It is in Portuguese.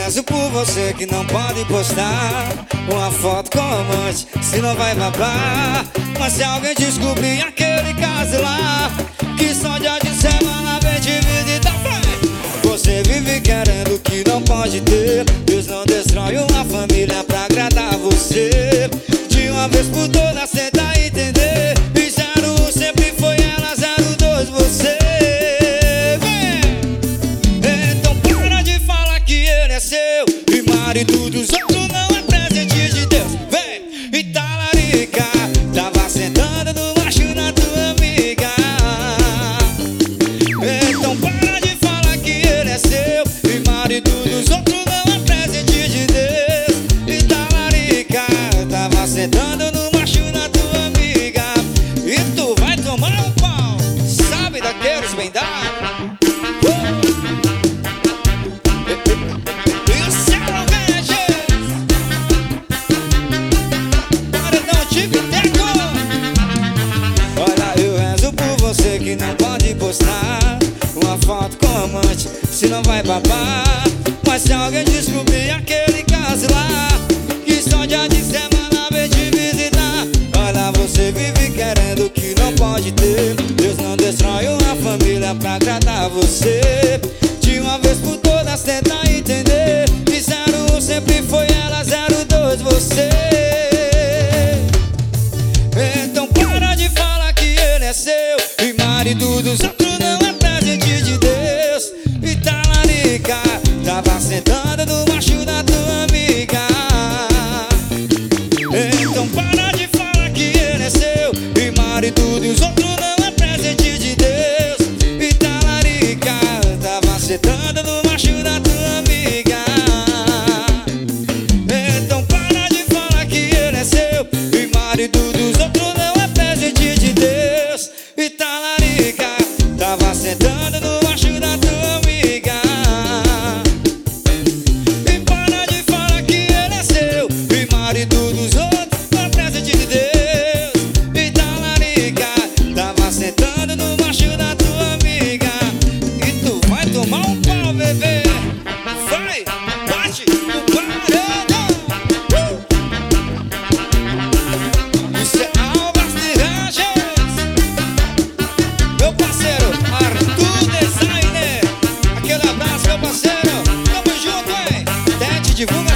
rezo por você que não pode postar uma foto com amante, se não vai babar. Mas se alguém descobrir aquele caso lá, que só dia de semana vem te visitar, você vive querendo o que não pode ter. Deus não destrói uma família pra agradar você. De uma vez por todas tenta entender. E 01 sempre foi ela, 02 você. Então para de falar que ele é seu e marido dos outros não é presente de Deus. Vem, e talarica, tava sentando no macho na tua amiga. Então para de falar que ele é seu e marido dos outros não é presente de Deus. E talarica, tava sentando no macho na tua amiga. E tu vai tomar um pau, sabe daqueles bem dados? Olha, eu rezo por você que não pode postar uma foto com amante, se não vai babar. Mas se alguém descobrir aquele caso lá, que só dia de semana vem te visitar. Olha, você vive querendo o que não pode ter. Deus não destrói uma família pra agradar você. De uma vez por todas tenta entender. E 01 sempre foi ela, 02 você. Então para de falar que ele é seu e marido dos outros não é presente de Deus. E talarica, tava sentando no macho da tua amiga. Então para de falar que ele é seu e marido dos outros não é presente de Deus. E talarica, tava sentando no macho da tua amiga. Então para de falar que ele é seu e marido dos outros não é presente de Deus. E talarica, tava sentando no macho da tua amiga. E para de falar que ele é seu e marido dos outros não é presente de Deus. E talarica, tava sentando no macho da tua amiga. E tu vai tomar um pau, bebê. Vai, bate no paredão. Isso é Albas Miragens. Meu parceiro Arthur Designer, aquele abraço, meu parceiro. Tamo junto, hein? Tente divulga.